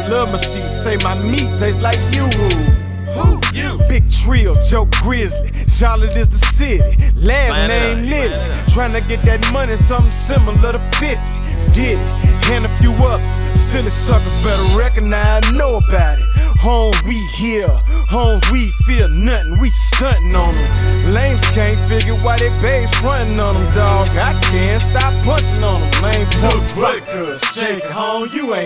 love my sheet, say my meat tastes like you. Who? You? Big Trill, Joe Grizzly, Charlotte is the city. Last name Lily. Tryna get that money, something similar to 50. Did it, and a few others. Silly suckers better recognize, know about it. Homes we hear, homes we feel nothing, we stunting on them. Lames can't figure why they babes frontin' on them, dog. I can't stop punching on them, lame punk fuckers. Shake it home, you ain't